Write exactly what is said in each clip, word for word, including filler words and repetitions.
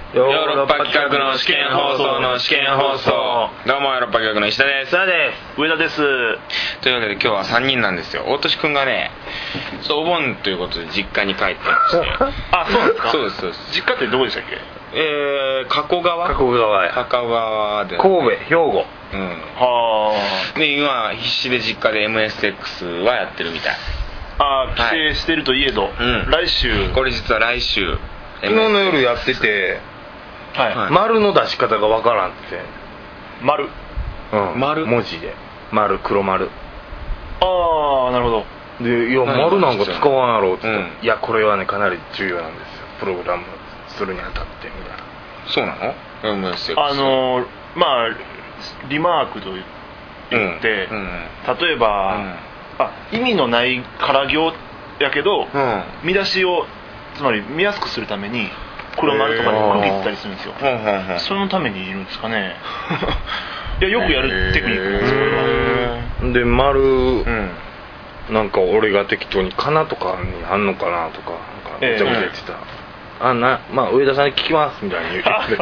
ヨーロッパ企画の試験放送の試験放送。どうもヨーロッパ企画の石田です。 さあです上田です。 というわけで今日はさんにんなんですよ。大俊くんがね、そうお盆ということで実家に帰ってましてあ、そうなんですか。 そうですそうです。 実家ってどこでしたっけ。 えー、加古川加古川や加古川で、 神戸、兵庫。 うん。 はあ。で今必死で実家で エムエスエックス はやってるみたい。 ああ、帰省してるといえど、 うん、 来週これ実は来週昨日の夜やってて、 はい、 はい、丸の出し方がわからんって。 丸、 うん、 丸文字で丸、黒丸。 ああ、なるほど。 で、いや丸なんか使わんやろって言って、 うん、 いやこれはねかなり重要なんですよ、プログラムするにあたってみたいな。 そうなの？ エムエスエックスあのまあリマークと言って、うんうん、例えば、うん、あ意味のない空行やけど、うん、見出しをつまり見やすくするために黒丸とかで区切ったりするんですよ。そのためにいるんですかね。いやよくやるテクニックなんですこれは。 で丸、うん、なんか俺が適当にかなとかにあんのかなとかなんかめちゃくちゃ言ってた、えー、あなまあ上田さんに聞きますみたいに言ってくれて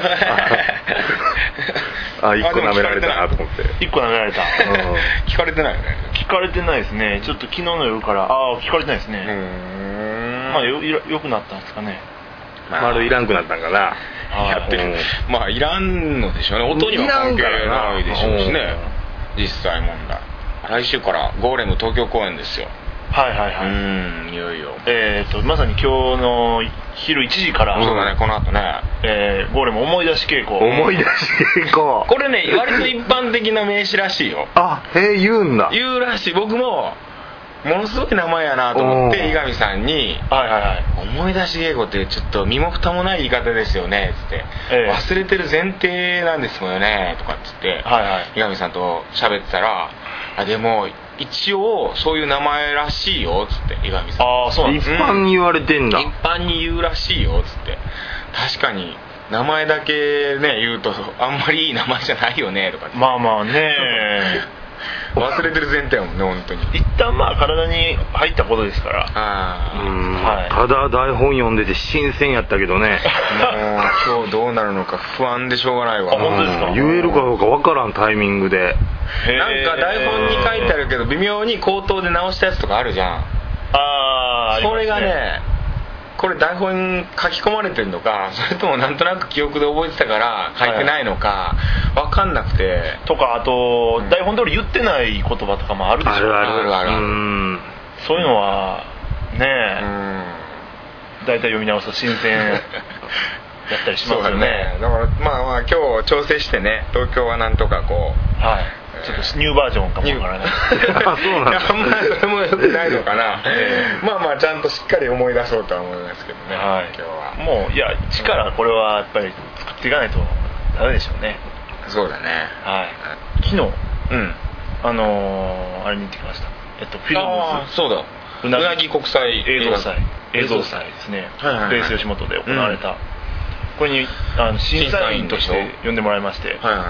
あ一個舐められたなと思って一個舐められた、うん、 聞かれてないよね。 聞かれてないですね。ちょっと昨日の夜からああ聞かれてないですね。うーんまあ よ, よくなったんですかね。 丸いらんくなったんかな。 やってる、うん、まあいらんのでしょうね。音には関係ないでしょうしね、うん、実際問題。来週からゴーレム東京公演ですよ。 はいはいはい。 うん、いよいよ。 えっ、ー、とまさに今日の昼いちじから、 そうだね、この後ね、 えー、ゴーレム思い出し稽古。 思い出し稽古。 これね、割と一般的な名詞らしいよ。 あ、へえ、言うんだ。 言うらしい。僕もものすごい名前やなと思って伊上さんに、 はいはいはい、 思い出し稽古ってちょっと身も蓋もない言い方ですよねつって、えー、忘れてる前提なんですもんねとかっつって、はいはい、伊上さんと喋ってたら、あでも一応そういう名前らしいよつって伊上さん。 ああそうなんです、 一般に言われてんだ、 うん、一般に言うらしいよつって。確かに名前だけね言うとあんまりいい名前じゃないよねとかって。 まあまあね忘れてる前提やもんね本当に。 一旦まあ体に入ったことですから。 あうん、はい、ただ台本読んでて新鮮やったけどね。もう今日どうなるのか不安でしょうがないわ。 あ本当ですか。 言えるかどうかわからんタイミングで。 なんか台本に書いてあるけど微妙に口頭で直したやつとかあるじゃん。 ああ、 それがね、これ台本に書き込まれてるのかそれともなんとなく記憶で覚えてたから書いてないのか分かんなくて、 とかあと、うん、台本通り言ってない言葉とかもあるでしょ。 あるあるあるある。うんそういうのはねえ大体読み直すと新鮮やったりしますよね。そうだね。 だからまあまあ今日調整してね東京はなんとかこう、 はいちょっとニューバージョンかもわからない。 あそうなんだ。 あんまりそれもよくないのかな。えー、まあまあちゃんとしっかり思い出そうとは思いますけどね、はい、今日はもういや力これはやっぱり作っていかないとダメでしょうね。 そうだね。 はい。昨日、 うん、 あのー、あれに行ってきました。えっとフィルムズ。 あそうだ。うなぎ国際映像祭映像祭ですね。 はいはいはい、 ベース吉本で行われた、うん、これにあの審査員として呼んでもらいまして、はいはいはい、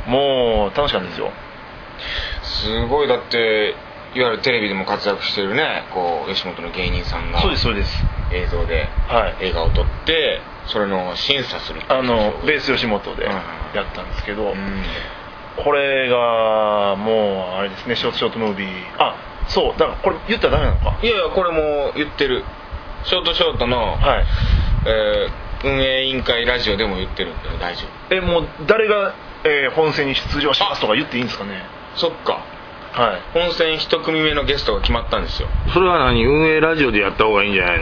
もう楽しかったですよ。 すごい。だっていわゆるテレビでも活躍してるねこう吉本の芸人さんがそうですそうです映像で映画を撮ってそれの審査するあのベース吉本でやったんですけど、うん、これがもうあれですねショートショートムービー。あそうだからこれ言ったらダメなのか。 いやいやこれも言ってるショートショートの、はいえー、運営委員会ラジオでも言ってるんだよ大丈夫。 えもう誰が、えー、本戦に出場しますとか言っていいんですかね。 そっか、はい、本戦一組目のゲストが決まったんですよ。 それは何運営ラジオでやった方がいいんじゃないの。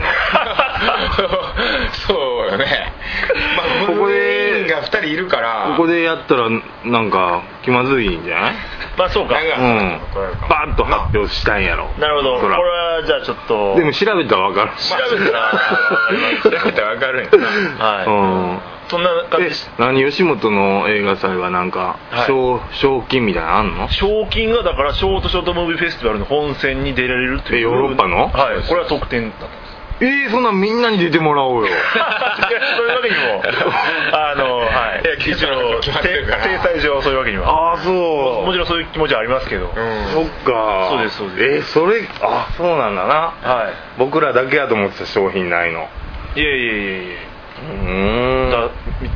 そうよね、まあ、ここでがふたりいるからここでやったらなんか気まずいんじゃない。 まあそうか、うん、 バンと発表したんやろ。 なるほど。これはじゃあちょっとでも調べたら分かる。 調べたら調べたら分かるんやな。 はい、うんそんな感じです。 何吉本の映画祭はなんか、はい、賞, 賞金みたいなのあんの。 賞金がだからショートショートムービーフェスティバルの本戦に出られるという。 ヨーロッパの。 はいこれは特典だったんです。 えー、そんなみんなに出てもらおうよ。 そういうわけにもあの、はい、一応体裁上そういうわけには。 ああそうも。 もちろんそういう気持ちはありますけど、うん、 そっかそうですそうです。 えー、それあそうなんだな、 はい、 僕らだけやと思ってた商品ないの。 いえいえいえいえ。 うーん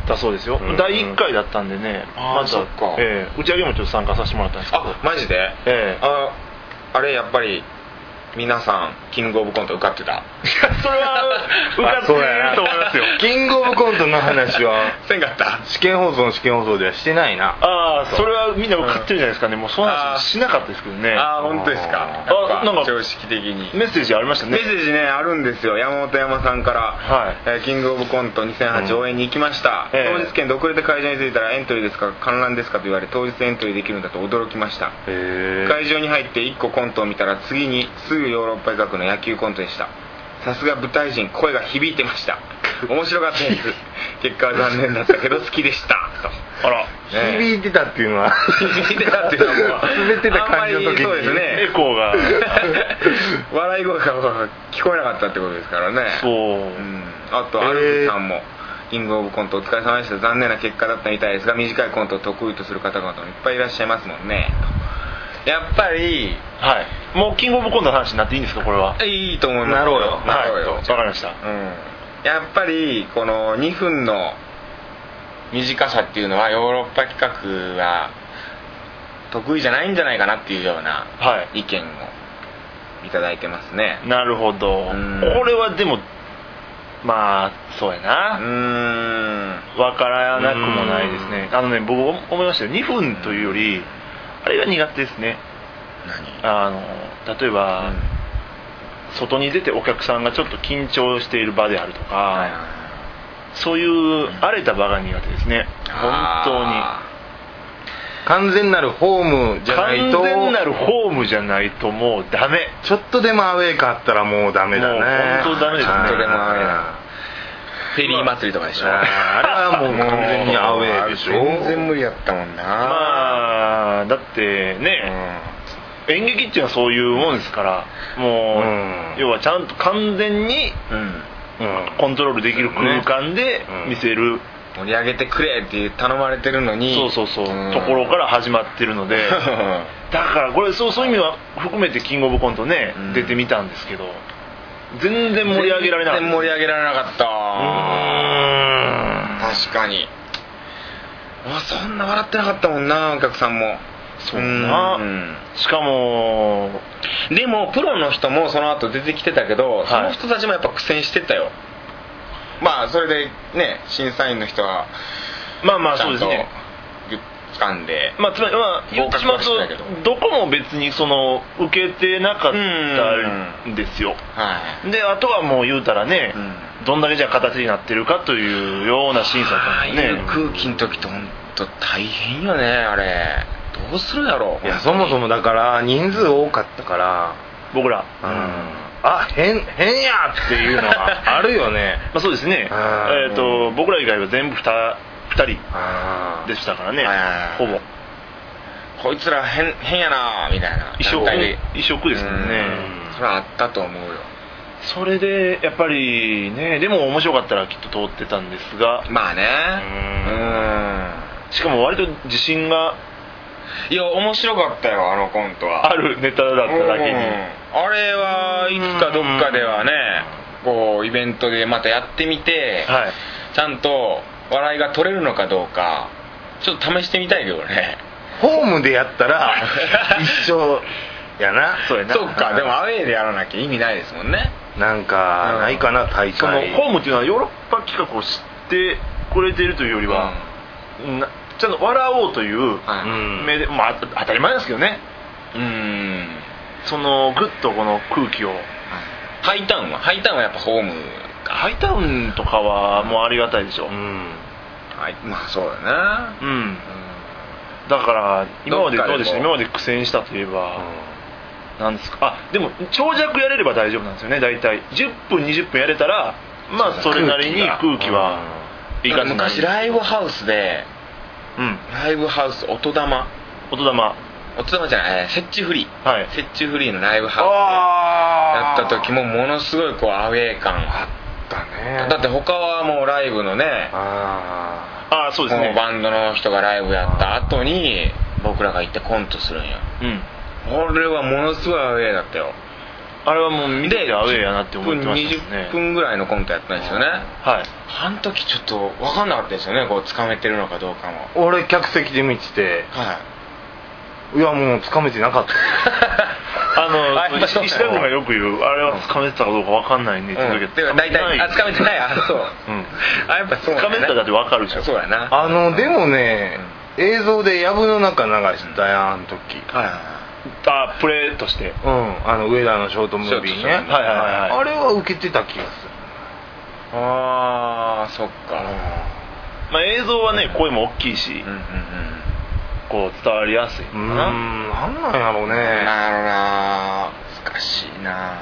だそうですよ、うん、だいいっかいだったんでね、 また、 えー、打ち上げもちょっと参加させてもらったんですけど。 あ、マジで、えー、あ, あれやっぱり皆さんキングオブコント受かってた？いやそれは受かってると思いますよ。 キングオブコントの話はせんかった？ 試験放送の試験放送ではしてないな。 ああ、それはみんな受かってるじゃないですかね。もうその話しなかったですけどね。 ああ、本当ですか。 あ、なんか常識的にメッセージありましたね。 メッセージねあるんですよ。山本山さんから、はい、えー、キングオブコントにせんはち応援に行きました、うん、当日券で遅れて会場に着いたらエントリーですか観覧ですかと言われ、当日エントリーできるんだと驚きました。へー。会場に入っていっこコントを見たら次にすぐヨーロッパ企画の野球コントでした。さすが舞台人、声が響いてました。面白かったです。結果は残念だったけど好きでしたと。あら、 ね、響いてたっていうのは響いてたっていうのはもう滑ってた感じの時にそうですね、 エコーが笑い声が聞こえなかったってことですからね。 そう、 うん、あとアルフさんも、キングオブコントお疲れ様でした。残念な結果だったみたいですが短いコントを得意とする方々もいっぱいいらっしゃいますもんねと。やっぱり、 はい、もうキングオブコントの話になっていいんですかこれは。 いいと思います。 なろうよ、なろうよ、わかりました。 うん、やっぱりこのにふんの短さっていうのはヨーロッパ企画は得意じゃないんじゃないかなっていうような意見をいただいてますね。 なるほど。これはでもまあそうやな、うーん、分からなくもないですね。あのね、僕思いましたよ。にふんというよりあれが苦手ですね。何？あの例えば、うん、外に出てお客さんがちょっと緊張している場であるとか、はい、そういう荒れた場が苦手ですね、うん、本当に。 完全なるホームじゃないと完全なるホームじゃないともうダメ。 ちょっとでもアウェーかあったらもうダメだね。もう本当ダメですね。 ちょっとでもアウェーなフェリー祭りとかでしょ。 あれはもう完全にアウェーでしょ。 全然無理やったもんな。 まあだってね、うん、演劇っていうのはそういうもんですから、もう、うん、要はちゃんと完全に、うん、コントロールできる空間で見せる、うん、 盛り上げてくれって頼まれてるのに、 そうそうそう、うん、ところから始まってるのでだからこれそう、そういう意味は含めてキングオブコントね、うん、出てみたんですけど全然盛り上げられなかった。 全然盛り上げられなかった。うーん、確かに。あ、そんな笑ってなかったもんな、お客さんも。 そうな、うん、しかもでもプロの人もその後出てきてたけど、はい、その人たちもやっぱ苦戦してたよ。まあそれでね、審査員の人はまあまあそうですね、 掴んで、 まあつまりまあ言ってしまうとどこも別にその受けてなかったんですよ、はい、であとはもう言うたらね、うん、どんだけじゃあ形になってるかというような審査だったんですね。 空気の時と本当大変よねあれ。どうするやろう。 いやそもそもだから人数多かったから僕ら、 うん、あ変変やっていうのがあるよねまあそうですね、えーと僕ら以外は全部 2, 2人でしたからね、ほぼこいつら変変やなみたいな異色異色ですもんね。 それはあったと思うよ。 それでやっぱりね、でも面白かったらきっと通ってたんですが、 まあね、うん、 しかも割と自信が、 いや面白かったよあのコントは。 あるネタだっただけに、うん、 あれはいつかどっかではね、こうイベントでまたやってみて、はい、ちゃんと笑いが取れるのかどうかちょっと試してみたいけどね。 ホームでやったら一緒やな。 そうやな。そっか、でもアウェーでやらなきゃ意味ないですもんね。 なんかないかな、大会。 そのホームっていうのはヨーロッパ企画を知ってくれているというよりは、うん、なちゃんと笑おうという目で、まあ当たり前ですけどね、うん、そのグッとこの空気を。 ハイタウンはハイタウンはやっぱホームか。 ハイタウンとかはもうありがたいでしょ、うん、 はい、まあそうだな、うん、うん、 だから今までどうでした。今まで苦戦したといえば、うん、なんですか。あ、でも長尺やれれば大丈夫なんですよね。だいたいじゅっぷんにじゅっぷんやれたらまあそれなりに空気はいい感じ。 昔ライブハウスで、うん、ライブハウス音玉音玉音玉じゃない、設置フリー、はい、設置フリーのライブハウスでやった時もものすごいこうアウェー感あったね。だって他はもうライブのね、 ああそうですね、 バンドの人がライブやった後に僕らが行ってコントするんよ、うん、これはものすごいアウェーだったよ。 あれはもう見ててアウェーやなって思ってましたね。 にじゅっぷんぐらいのコントやったんですよね。 はい。 あの時ちょっと分かんなかったですよね、こうつかめてるのかどうかも。 俺客席で見てて、 はい、 いやもうつかめてなかったあの石田君がよく言う、あれはつかめてたかどうか分かんないねって言うけど、 大体あつかめてない、あそう、うん、あやっぱそうつかめてただって分かるでしょ。 そうやな。 あのでもね、映像で藪の中流したやん、あの時。 はいはい。 あプレーとして、 うん、あの上田のショートムービーね、はいはいはい、あれは受けてた気がする。 ああそっか。 まあ映像はね声も大きいし、うんうんうん、こう伝わりやすい。 うんなんなんやろうね。 なるほどな、難しいな。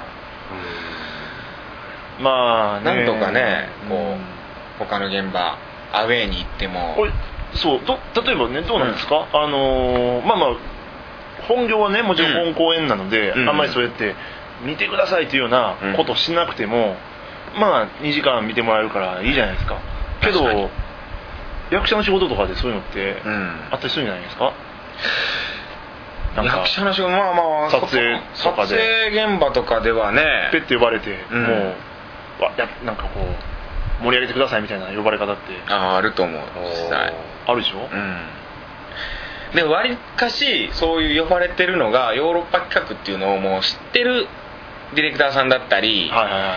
うんまあね、なんとかねこう他の現場アウェーに行ってもこれそうど例えばねどうなんですか、うん、あのー、まあまあ本業はねもちろん本公演なので、うん、あんまりそうやって見てくださいというようなことしなくても、うん、まあにじかん見てもらえるからいいじゃないですか。けど役者の仕事とかでそういうのってあったりするんじゃないですか。 なんか役者の仕事まあまあ撮影とかで撮影現場とかではねペッて呼ばれて、うん、もうわやなんかこう盛り上げてくださいみたいな呼ばれ方ってああると思う。実際あるでしょ。 うんでわりかしそういう呼ばれてるのがヨーロッパ企画っていうのをもう知ってるディレクターさんだったり、はいはいはい、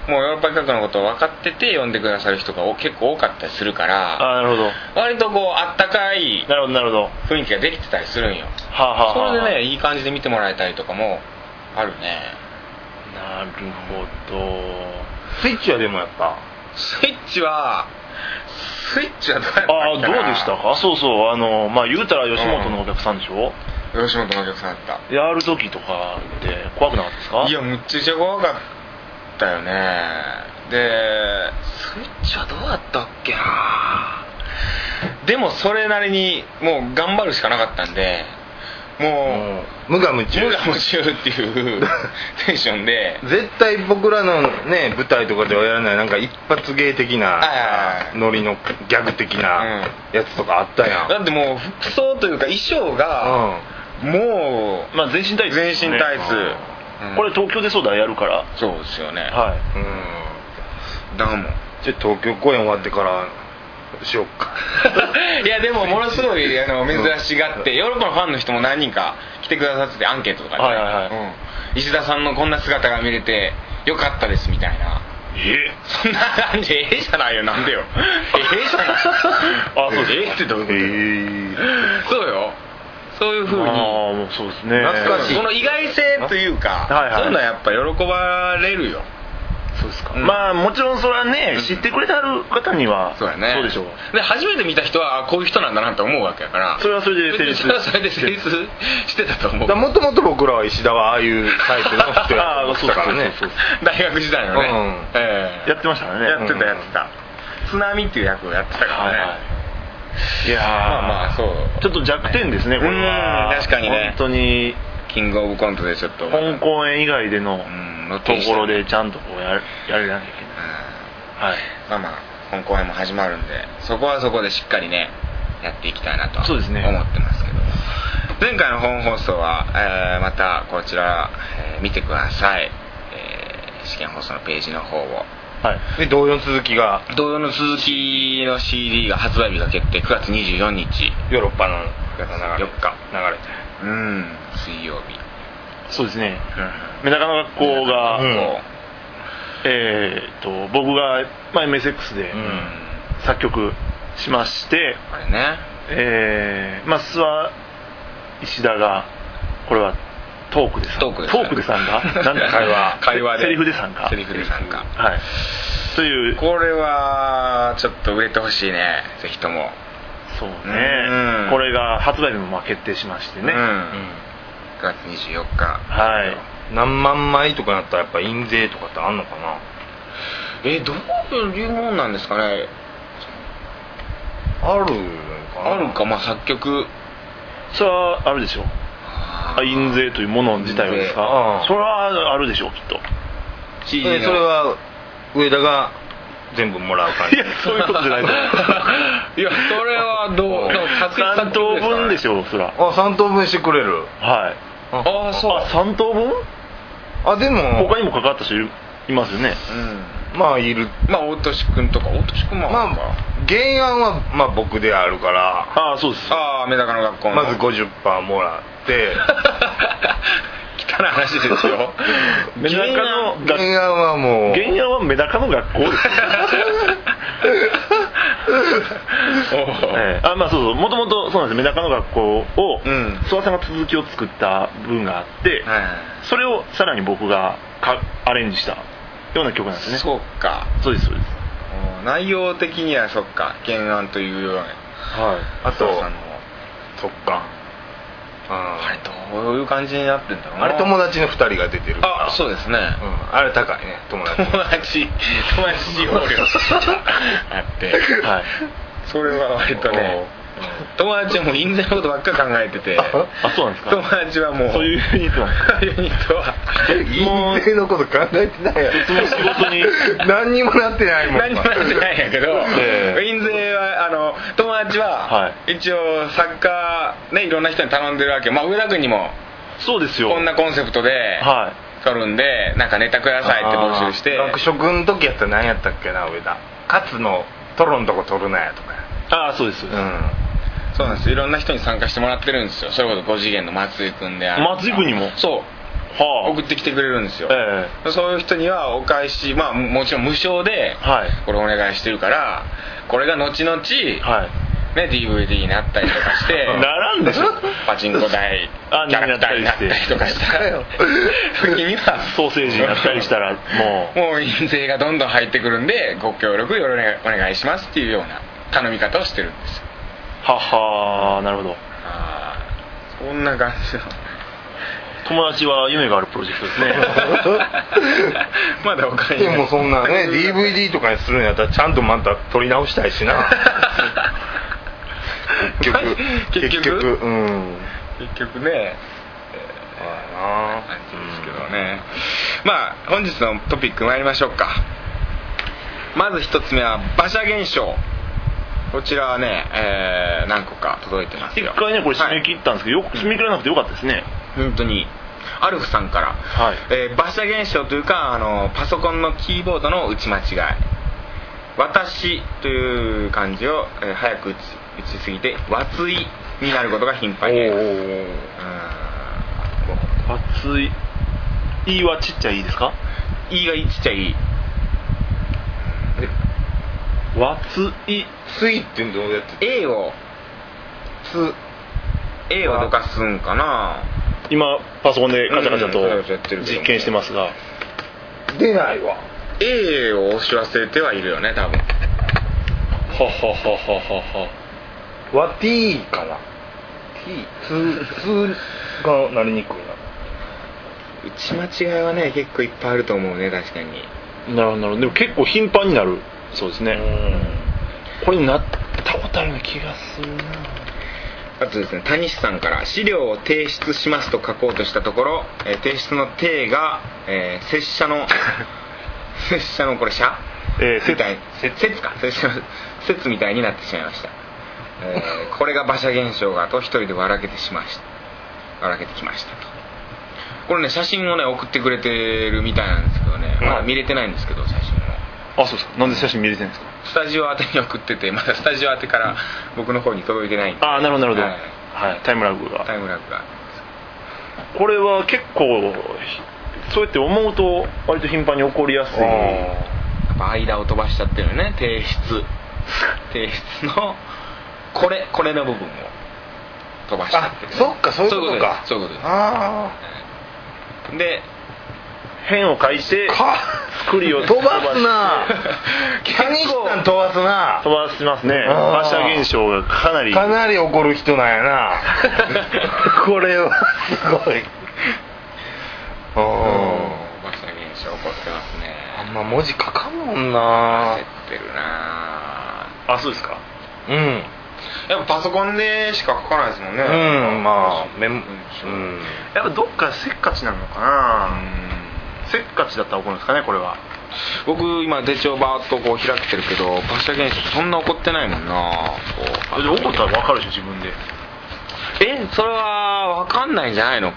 もうヨーロッパ企画のことを分かってて呼んでくださる人が結構多かったりするから、 あなるほど割とこうあったかい雰囲気ができてたりするんよ。はあはあはあ、それでねいい感じで見てもらえたりとかもあるね。 なるほど。 スイッチはでもやっぱスイッチはスイッチはどうやったっけな。 ああどうでしたか。そうそうあのまあ言うたら吉本のお客さんでしょ、 うん、吉本のお客さんだった。 やる時とかって怖くなかったですか。 いやむっちゃ怖かったよね。でスイッチはどうやったっけな。でもそれなりにもう頑張るしかなかったんでもう無我夢中無我夢中っていうテンションで絶対僕らのね舞台とかではやらないなんか一発芸的なノリのギャグ的なやつとかあったやん、 うん、だってもう服装というか衣装がもう、 まあ、全身タイツ、 ね、全身タイツ、 うん、これ東京でそうだやるからそうですよね。 はい、 うん、だもんじゃあ東京公演終わってからしよっかいやでもものすごいあの珍しがってヨーロッパのファンの人も何人か来てくださっててアンケートとかで、ね、はいはいはい、うん、石田さんのこんな姿が見れてよかったですみたいな。 えそんな感じ。ええじゃないよ。なんでよええじゃないあそうですええってどういうこと、えー、そうよ。そういう風にあもうそうですね懐かしい。その意外性というか、はいはい、そういうのはやっぱ喜ばれるよ。 そうですか、うん、まあもちろんそれはね、うん、知ってくれてある方にはそうやね。 そうでしょう。 で初めて見た人はこういう人なんだなって思うわけやからそれはそれで成立それはそれで成立してたと思う。 もともと僕らは石田はああいうタイプの人やと思ってたからね大学時代のね、うんえー、やってましたね。 やってたやってた、うん、津波っていう役をやってたからね、はいはい、 いやまあまあそうちょっと弱点ですねこれは。 確かにね。 本当にキングオブコントでちょっと本公演以外でのところでちゃんとこう や, やれなきゃいけない、はい、 まあまあ本公演も始まるんでそこはそこでしっかりねやっていきたいなと思ってますけど、前回の本放送は、えー、またこちら、えー、見てください、えー、試験放送のページの方を、 はい、で同様の続きが同様の続きの シーディー が発売日が決定くがつにじゅうよっかヨーロッパのくがつよっか流れてうん水曜日そうですね、うん、メダカの学校が、うん、えー、っと僕が、まあ、エムエスエックス で作曲しまして、 うん、あれねえー、まあ諏訪石田がこれはトークで参加トークでトークで参加なんだ会話会話でセリフで参加セリフで参加はいというこれはちょっと売れてほしいねぜひとも。 そうね、うん、これが発売日もまあ決定しましてね、うんうん、 くがつにじゅうよっかはい何万枚とかなったらやっぱ印税とかってあんのかな。 えどういうもんなんですかね。 あるかな。 あるかまあ作曲それはあるでしょう。印税というもの自体はですか。それはあるでしょうきっと。 それは上田が全部もらう感じ。 いやそういうことじゃないと思ういやそれはどうさん等分でしょうそら。 あさん等分してくれる。 はい。 ああそうあさん等分。 あでも他にも関わった人いるいますよね。 うん、まあいる。 まあ大俊君とか大俊君もまあ原案はまあ僕であるから。 ああそうです。 ああメダカの学校のまず ごじゅっパーセント もらって汚い話ですよ。 メダカの原案はもう原案はメダカの学校ですええ、あまあそうそう、もともとそうなんです。メダカの学校を諏訪さんが続きを作った分があって、はい、それをさらに僕がかアレンジしたような曲なんですね。 そうか。 そうですそうです。 内容的にはそっか、原案というような。はい。 あとそっか。 あ, あれどういう感じになってんだろうな。 あれ友達のふたりが出てる。 あ、そうですね、 うん、あれ高いね。友達友達友達使用料あって、はい、それは割とね、友達はもう印税のことばっかり考えてて。 あ、そうなんですか。 友達はもうそういうユニットなんですか。 ユニットは印税のこと考えてないやん。 その仕事に何にもなってないもん。 何にもなってないんやけど、えー、印税はあの友達は一応作家ね、いろんな人に頼んでるわけ。まあ上田君にもそうですよ、 こんなコンセプトで撮るんで、なんかネタくださいって募集して。 学食の時やったら何やったっけな、上田勝のトロのとこ撮るなやとか。 ああそうです、うん、 そうなんです。いろんな人に参加してもらってるんですよ。それこそご次元の松井君である。 松井君にもそう、はあ、送ってきてくれるんですよ、ええ、そういう人にはお返し、まあもちろん無償でこれお願いしてるから、はい、これが後々、はいね、ディーブイディー になったりとかしてならんでしょ。 パチンコ台キャラクターになったりとかしたら時にはソーセージになったりしたらもうもう印税がどんどん入ってくるんでご協力よろお願いしますっていうような頼み方をしてるんですよ。 ははー、なるほど。 あ、そんな感じの友達は夢があるプロジェクトですねまだ他にでもそんなね ディーブイディー とかにするんやったらちゃんとまた撮り直したいしな結局結局結局うん結局ね、ああ感じですけどね。まあ本日のトピック参りましょうか。まず一つ目は馬車現象。こちらはね、えー、何個か届いてますよ。 一回ねこれ締め切ったんですけど、はい、よく締め切らなくてよかったですね。 本当にアルフさんから、はい、えー、馬車現象というかあのパソコンのキーボードの打ち間違い、私という漢字を、えー、早く打ち打ちすぎてわついになることが頻繁にあります。 わつい、いはちっちゃいいですか？ いがちっちゃいわつい、 ついってどうやって A をつ A をどかすんかな。 今パソコンでカチャカチャと実験してますが、 出ないわ。 A を押し忘れてはいるよね多分。ははははははわ T かな。 T つがなりにくいな。 打ち間違いはね結構いっぱいあると思うね。確かに。 なるほどなるほど。でも結構頻繁になるそうですね。うん、これになったことあるような気がするな。 あとですね、谷さんから資料を提出しますと書こうとしたところ、えー、提出の提が、えー、拙者の拙者のこれ社、えー、みたい説か拙者の説みたいになってしまいました。えー、これが馬車現象がと一人で笑けてしました笑けてきましたと。これね写真をね送ってくれてるみたいなんですけどね、まだ見れてないんですけど写真を。 あ、そうですか。なんで写真見れてるんですか？ スタジオ宛てに送ってて、まだスタジオ宛てから僕の方に届いてないんで。 ああ、なるほどなるほど、はいはい、タイムラグがタイムラグがこれは結構そうやって思うと割と頻繁に起こりやすい。やっぱ間を飛ばしちゃってるよね。提出提出のこれこれの部分を飛ばしちゃってる、ね、 あ、そっか、そういうことか。 そういうことです。 ああで辺を書いて作りを飛ばすな谷さん飛ばすな。 飛ばしますね。馬車現象がかなりかなり起こる人なんやなこれはすごい。 馬車現象起こってますね。 あんま文字書かんもんな。 焦ってるな。 あ、そうですか。 うん、 やっぱパソコンでしか書かないですもんね。 うん、まあメモ、うん、 やっぱどっかせっかちなのかな。うん、せっかちだったら起こるんですかね、これは。 僕今手帳バーッとこう開けてるけど馬車現象そんな起こってないもんな。 こう起こったら分かるでしょ自分で。 え、それは分かんないんじゃないの。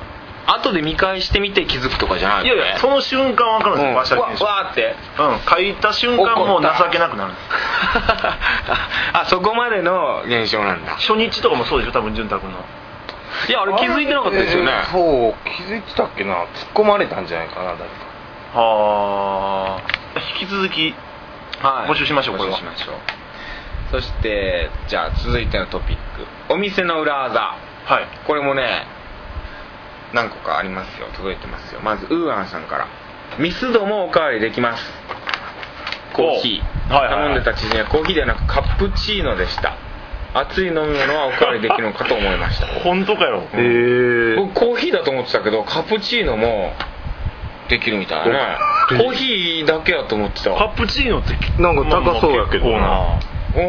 後で見返してみて気づくとかじゃないのね。 いやいや、その瞬間分かるんですよ、馬車現象。 わわーって、 うん、書いた瞬間もう情けなくなるんですあ、そこまでの現象なんだ。 初日とかもそうでしょ、多分潤太君の。 いや、あれ気づいてなかったですよね。 えー、そう気づいてたっけな。突っ込まれたんじゃないかな、誰か。 はあ、引き続き募集しましょう。これは募集しましょう。 そしてじゃあ続いてのトピック、お店の裏技。はい、これもね何個かありますよ、届いてますよ。まずウーアンさんから、ミスドもおかわりできます。コーヒー、はいはいはい、頼んでた知人はコーヒーではなくカプチーノでした。熱い飲み物はおかわりできるのかと思いました本当かよ、 うん、へえ。僕コーヒーだと思ってたけどカプチーノもできるみたいなね。コーヒーだけやと思ってた。 カプチーノってなんか高そうやけどな。 うん、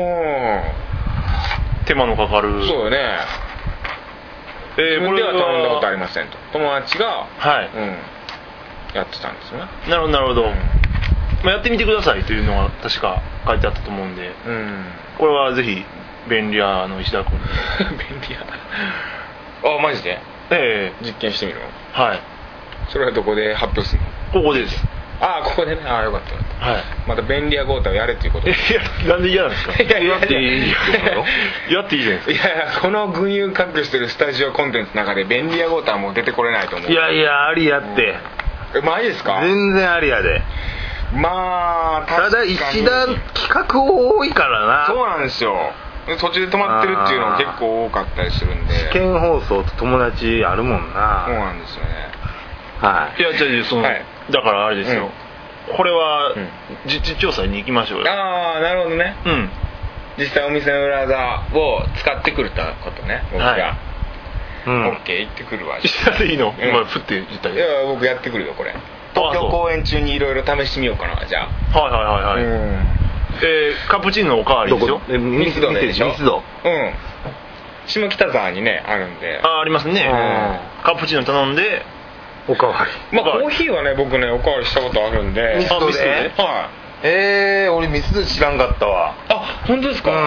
手間のかかる。 そうよね。えー、自分では頼んだことありませんと、友達が、はい、うん、やってたんですね。 なるほどなるほど、うん、まあ、やってみてくださいというのが確か書いてあったと思うんで、うん、これはぜひ便利屋の石田君便利屋あ、マジで？ええー、実験してみるの？はい。それはどこで発表するの？ ここです。 ああ、ここでね。ああ、よかったよかった、はい、また便利屋豪太をやれっていうこと。 いや、なんで嫌なんですか？いやいや、やっていいやっていいじゃないですか。 いやいや、この群雄割拠してるスタジオコンテンツの中で便利屋豪太はもう出てこれないと思う。 いやいや、ありやって。 え、マジですか？ 全然ありやで。 まあただ石田企画多いからな。 そうなんですよ。途中で止まってるっていうのが結構多かったりするんで。 試験放送と友達あるもんな。 そうなんですよね。 はい。いや、じゃあその、はい、だからあれですよ、うん、これは、うん、実地調査に行きましょうよ。 ああ、なるほどね。うん。実際お店の裏技を使ってくるってことね、僕が。はい、うん、オッケー、行ってくるわ。 やっていいの？今、うん、振って言ったり。 いや、僕やってくるよ、これ。東京公演中にいろいろ試してみようかな、じゃあ。 はいはいはいはい。うん、えー、カプチーノおかわりでしょ？ ミスドでしょ？ ミスド。 うん。下北沢にね、あるんで。 あ、ありますね。うん、カプチーノ頼んで、 おかわり。 まあコーヒーはね、僕ね、おかわりしたことあるんで。 ミスドで？はい。えー、俺ミスド知らんかったわ。 あ、本当ですか？うん。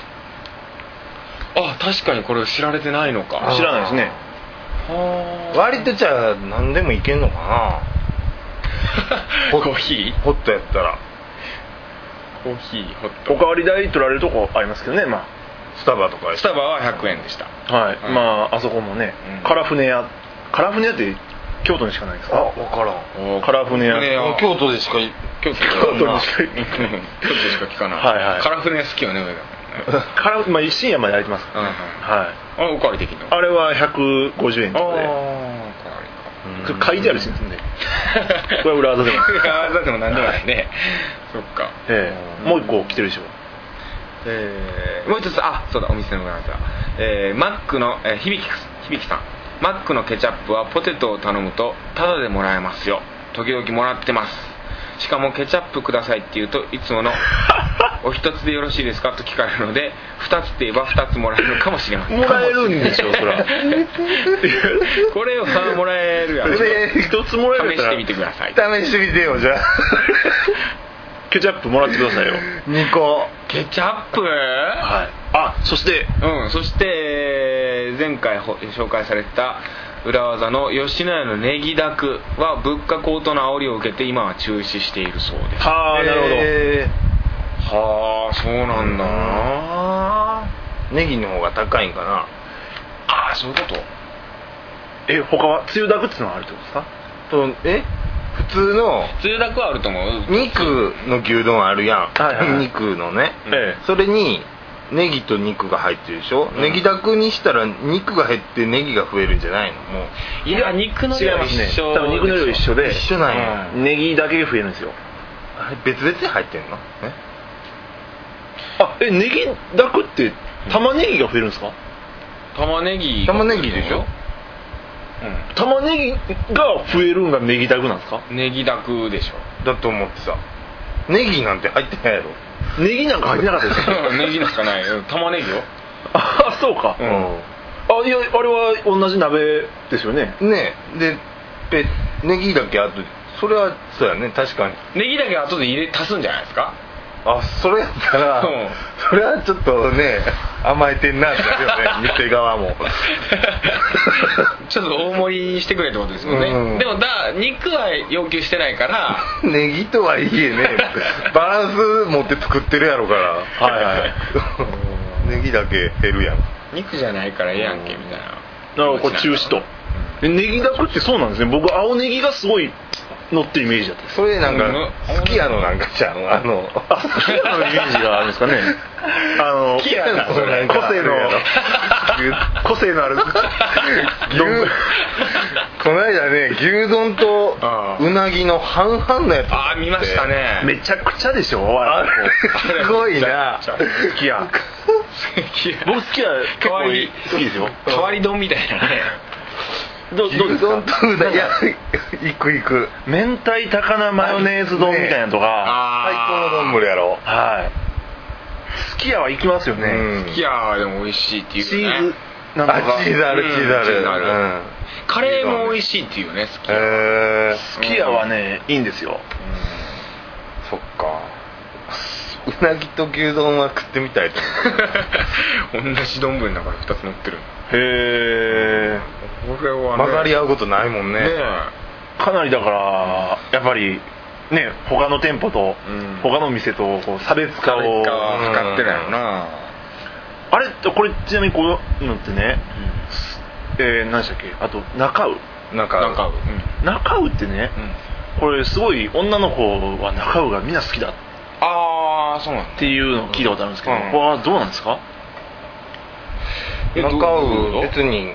あ、確かにこれ知られてないのか。 知らないですね。 はあ。割とじゃあ何でもいけんのかな。 コーヒーホットやったら。 コーヒーホット。 おかわり代取られるとこありますけどね、まあ。 スタバとか。 スタバはひゃくえんでした。 はい。はい、まああそこもね、うん、カラフネ屋。カラフネ屋って京都にしかないですか？ あ、分からん。 カラフネ屋。 京都でしか京都でしか京都でしか京都でしか聞かない。はいはい。カラフネ屋好きよね、上田。カラまあ深夜までやってます。 うん、はい。あれおかわりできるの？ あれはひゃくごじゅうえんとかで。ああ。書いてあるしですね。これは裏技でも。 裏技でもなんでもないね。そっか。 ええ。もう一個来てるでしょ。 えー、もう一つ、あ、そうだ、お店の裏技。えー、マックの、えー、響響さん。マックのケチャップはポテトを頼むとタダでもらえますよ。時々もらってます。しかもケチャップくださいって言うといつものお一つでよろしいですかと聞かれるので、二つって言えば二つもらえるかもしれません。 もらえるんでしょそらこれをもらえるやろ。 一つもらえる。 試してみてください。 試してみてよ、じゃあケチャップもらってくださいよ。 にこ。 ケチャップ？はい。 あ、そしてうん、そして前回紹介された裏技の吉野家のネギダクは物価高騰の煽りを受けて今は中止しているそうです。 はあ、なるほど。 はあ、そうなんだな。 ネギの方が高いんかな。 ああ、そういうこと。 え、他はつゆだくってのがあるってことですか？ とえ普通のつゆだくはあると思う。 肉の牛丼あるやん、はいはいはい、肉のね、ええ、それにネギと肉が入ってるでしょ、うん、ネギだくにしたら肉が減ってネギが増えるんじゃないの？もういや、肉の量一緒。 多分肉の量一緒で一緒なんや、 うん、ネギだけが増えるんですよ。 あれ別々に入ってんの？えあ、え、ネギだくって玉ねぎが増えるんですか？ 玉ねぎ玉ねぎでしょ。 うん、玉ねぎが増えるんがネギだくなんですか？ ネギだくでしょ。 だと思ってさ。ネギなんて入ってないやろ。 ネギなんか入ってなかったですか？ ネギなんかない。玉ねぎよ。 あ、そうか。うん。あ、いや、あれは同じ鍋ですよね。 ねえ。で、ペネギだけあと、それはそうやね、確かに。 ネギだけ後で入れ足すんじゃないですか？ あ、それやったら、うん、それはちょっとね甘えてんなってよね店側もちょっと大盛りにしてくれってことですよね、うん、でもだ肉は要求してないからネギとはいえねバランス持って作ってるやろからはいはいネギだけ減るやん肉じゃないからええやんけみたいな。 なるほど、これ中止と。ネギだくってそうなんですね。僕青ネギがすごい乗ってるイメージだった。 それなんか好きやのなんかじゃんあの好きやのイメージがあるんですかね。あの好きやの個性の個性のある牛この間ね牛丼とうなぎの半々のやつああ見ましたね。 めちゃくちゃでしょあれすごいな好きや僕好きや結構好きですよ変わり丼みたいなねど牛丼とうなぎいやいくいく明太高菜マヨネーズ丼みたいなのとか最高の丼やろはいすき家は行きますよねすき家はでも美味しいっていうねチーズなんとかチーズあるチーズある、うん、 カレーも美味しいっていうねすき家はすき家はねいいんですよ、うん、 そっかうなぎと牛丼は食ってみたいと思う同じ丼だからふたつ乗ってるへえ、 これはね混ざり合うことないもんね。ねかなりだからやっぱりね他の店舗と、うん、他の店とこう差別化を図ってないよな。 あれこれちなみにこういうのってね、うん、えー、何でしたっけあと中尾中尾中尾、 うん、中尾ってね、うん、これすごい女の子は中尾がみんな好きだああそうなんっていうのを聞いたことあるんですけど、うん、これはどうなんですか？ 中尾別に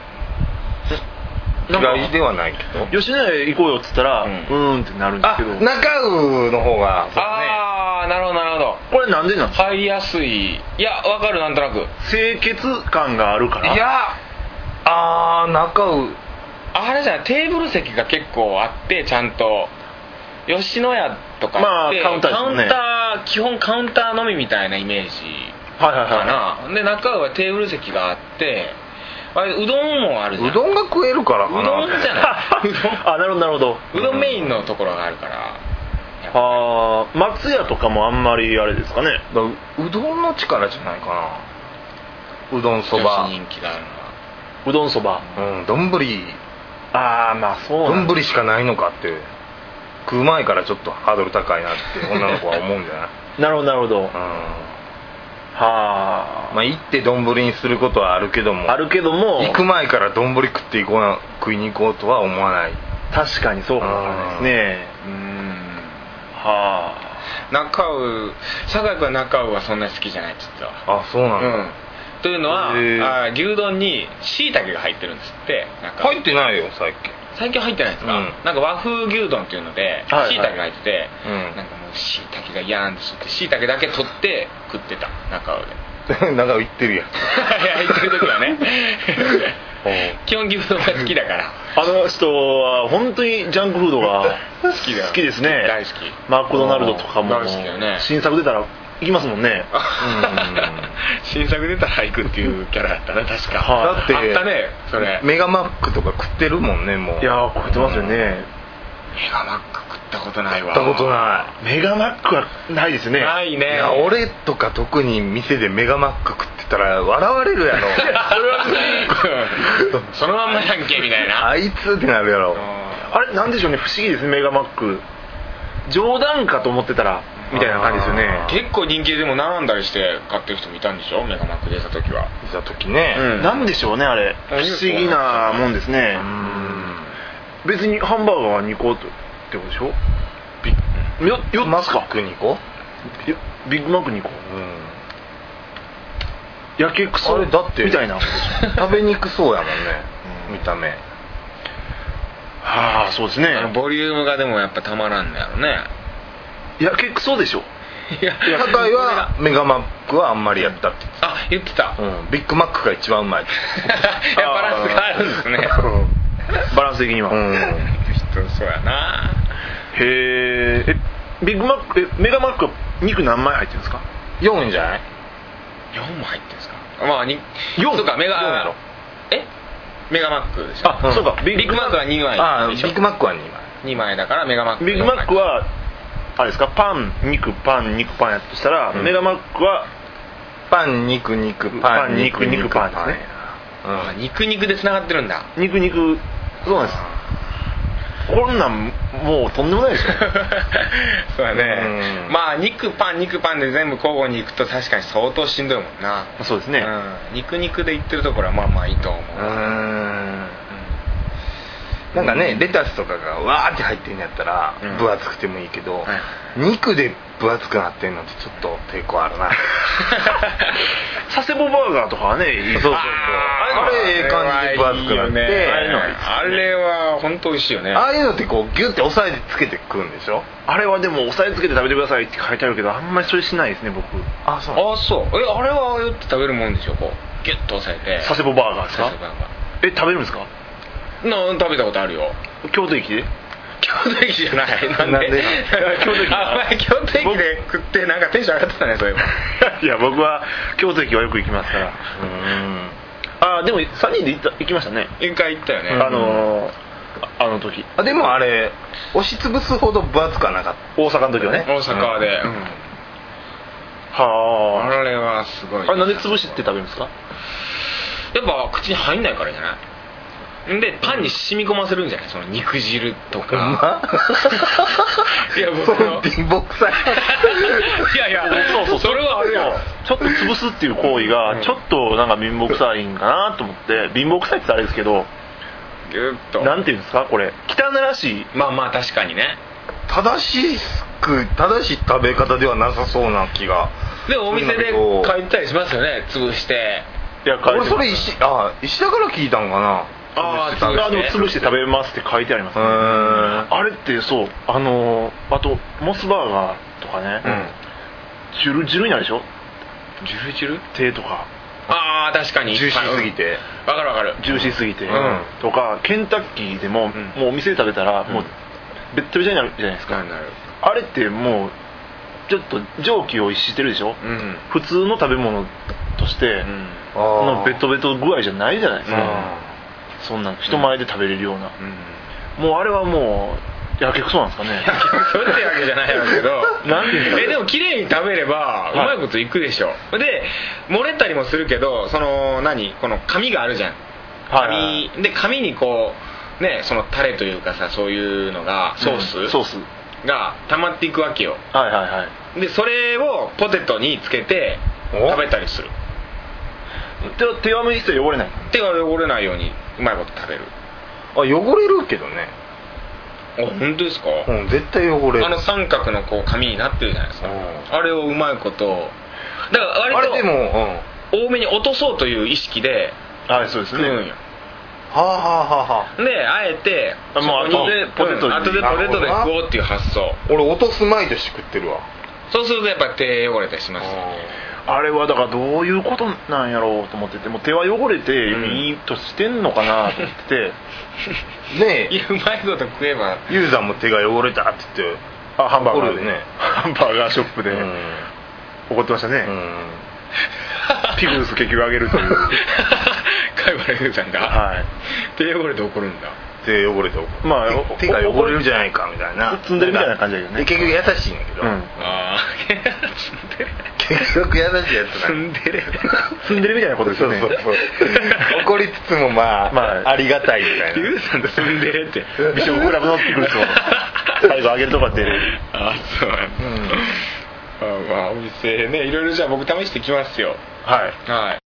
嫌いではないけど吉野家行こうよっつったら、うん、うーんってなるんですけど中尾の方が、ね、 ああなるほどなるほどこれなんでなんですか？ 入りやすいいやわかるなんとなく清潔感があるからいやあー中尾あれじゃないテーブル席が結構あってちゃんと吉野家とかって、 まあ、カウンターですね、 カウンター基本カウンターのみみたいなイメージかな、はいはいはい、で中はテーブル席があってあれうどんもあるじゃんうどんが食えるからかなうどんじゃないあなるほどなるほどうどんメインのところがあるからあ松屋とかもあんまりあれですかねだうどんの力じゃないかなうどんそば人気があるのはうどんそばうん丼ああまあそうなん丼しかないのかって食う前からちょっとハードル高いなって女の子は思うんじゃないなるほどなるほど、うん、 はあまあ行って丼にすることはあるけどもあるけども行く前から丼食っていこうな食いに行こうとは思わない確かにそうかもしれないですねうんはあ中尾酒井君は中尾はそんなに好きじゃないっつってたあそうなんだ、うんというのはあ牛丼に椎茸が入ってるんですって入ってないよ最近最近入ってないですか、うん、なんか和風牛丼っていうので椎茸が入ってて、はいはい、なんかもう椎茸が嫌なんですって椎茸だけ取って食ってた中尾で中尾行ってるやんいや行ってる時はね基本牛丼が好きだからあの人は本当にジャンクフードが好きだ好きですね大好きマクドナルドとかも大好きよね新作出たら行きますもんね新作出たら行くっていうキャラやったね確か、 はあ、だってあったねそれメガマックとか食ってるもんねもういや食ってますよね、うん、メガマック食ったことないわ食ったことないメガマックはないですねないねいや俺とか特に店でメガマック食ってたら笑われるやろそのまんまやんけみたいなあいつってなるやろあれなんでしょうね不思議ですねメガマック冗談かと思ってたらみたいな感じですよね結構人気ででも並んだりして買ってる人もいたんでしょメガマック出た時は出た時ね、 うん、なんでしょうねあれ不思議なもんですねうん別にハンバーガーはにこってことでしょビッよよっつかマックにこビッグマックにこうんやけくそあれだってみたいな食べにくそうやもんね、うん、見た目はあそうですねボリュームがでもやっぱたまらんのやろねいや結構そうでしょいや酒井はメガマックはあんまりやったって言ってたあ言ってた、 うん、ビッグマックが一番うまいいやバランスがあるんですねバランス的にはうんそうやなへえビッグマックえメガマックは肉何枚入ってるんですかよんじゃないよんも入ってるんですかまあによんそうかメガやろえメガマックでしょあ、うん、そうかビッグマックはにまいあビッグマックはにまいにまいだからメガマックビッグマックはあれですかパン肉パン肉パンやとしたら、うん、メガマックはパン肉肉パン肉肉パンですねうん、肉肉でつながってるんだ。 肉肉、そうなんです。こんなんもうとんでもないでしょそうだね、うん、まあ肉パン肉パンで全部交互にいくと確かに相当しんどいもんな。 そうですね、うん、肉肉でいってるところはまあまあいいと思う。うーん、 なんかね、レタスとかがわーって入ってんやったら分厚くてもいいけど、うん、肉で分厚くなってんのってちょっと抵抗あるな。 佐世保バーガーとかはね、いい。そうそうそう、 あれええ感じで分厚くなって、 あれは本当美味しいよね。 ああいうのってこうギュッて押さえつけてくるんでしょ。 あれはでも押さえつけて食べてくださいって書いてあるけど、あんまりそれしないですね僕。 あ、そうあそうえあれはああやって食べるもんでしょ。こうギュッと押さえて。 佐世保バーガーですか。え、食べるんですか。 な食べたことあるよ。 京都駅で。 京都駅じゃない。なんで京都駅あ前京都駅で食ってなんかテンション上がってたねそういえば。 いや僕は京都駅はよく行きますから。うん、あでもさんにんで行った行きましたね。 一回行ったよね、 あのー、あの時。 あでもあれ押しつぶすほど分厚くはなかった。 大阪の時はね。 大阪で、うんうん、 はあ。 あれはすごい。 あれなんで潰して食べるんですか。 やっぱ口に入んないからじゃない。でパンに染み込ませるんじゃない、その肉汁とか。 いや僕の貧乏くさい。 いやいやそうそうそれはあるよ。 ちょっと潰すっていう行為がちょっとなんか貧乏くさいんかなと思って。貧乏くさいってあれですけど、 ギュッとなんていうんですかこれ、汚らしい。 まあまあ確かにね、 正しく正しい食べ方ではなさそうな気が。 でもお店で書いたりしますよね、潰して。 いや俺それ石あ石田から聞いたんかな。 ああ潰して食べますって書いてありますね。あれってそうあのあとモスバーガーとかね、うん、ジュルジュルになるでしょ。 ジュルジュル手とか。 ああ確かにジューシーすぎてわかるわかる。 ジューシーすぎて、うん、とかケンタッキーでも、うん、もうお店で食べたら、うん、もうべっとべちゃになるじゃないですか、うん、あれってもうちょっと蒸気を逸してるでしょ、うん、普通の食べ物として、うん、のベトベト具合じゃないじゃないですか、うん、そんな人前で食べれるような、うん、もうあれはもうやけくそなんですかね。やけくそってわけじゃないけどなんていうかえでも綺麗に食べればうまいこといくでしょ、はい、で漏れたりもするけど、その何この紙があるじゃん、紙、はいはい、で紙にこうねそのタレというかさ、そういうのがソース、うん、ソースが溜まっていくわけよ。はいはいはい。でそれをポテトにつけて食べたりする。手, 手は一切汚れない。手は汚れないようにうまいこと食べる。 あ汚れるけどね。 あ本当ですか。 うん絶対汚れる。 あの三角のこう紙になってるじゃないですか、うん、あれをうまいことだから割とあれでも、 うん、多めに落とそうという意識で食うんよ。 はあはあはあ。 であえてもう後でポテトで、 うん、後でポテトで食おうっていう発想。 俺落とす前として食ってるわ。 そうするとやっぱ手汚れたりしますよね。 あれはだからどういうことなんやろうと思ってて、もう手は汚れていいとしてんのかなと思ってて、 うん、ねえいやうまいこと食えばユーザーも手が汚れたって言ってあハンバーガーでねハンバーガーショップで、うん、怒ってましたね、うん、ピクルス結局あげるという貝原優さんが、はい、手汚れて怒るんだ。 手汚れて怒る、まあ、手が汚れるじゃないかみたいな積んでるみたいな感じだけどね。 結局優しいんやけど、うん、あ積んでる結局優しいやつだ。 積んでる積んでるみたいなことですよね。そうそうそう怒りつつもまあ、まあ、ありがたいみたいな。 ユウさんと積んでるってビショップクラブのピクルスを最後あげるとかってあそうなんだ、うん、まあまあお店ねいろいろじゃあ僕試してきますよ。 はい、 はい